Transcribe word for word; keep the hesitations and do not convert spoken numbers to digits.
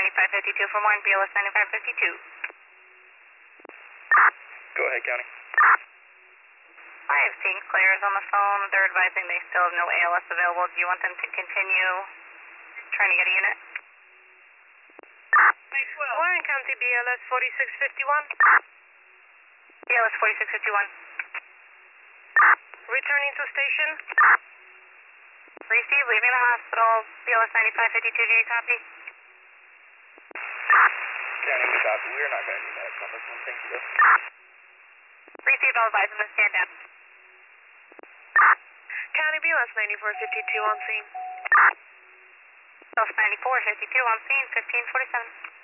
ninety-five fifty-two for more, B L S ninety-five fifty-two. Go ahead, County. I have seen Claire's on the phone. They're advising they still have no A L S available. Do you want them to continue trying to get a unit? Warren County B L S forty-six fifty-one. B L S forty-six fifty-one. Returning to station. Receive, leaving the hospital, B L S ninety-five fifty-two, do you copy? County, we copy. We're not going to do that on this one. Thank you. Receive, all advised to stand down. County B L S ninety-four fifty-two on scene. B L S ninety-four fifty-two on scene, fifteen forty-seven.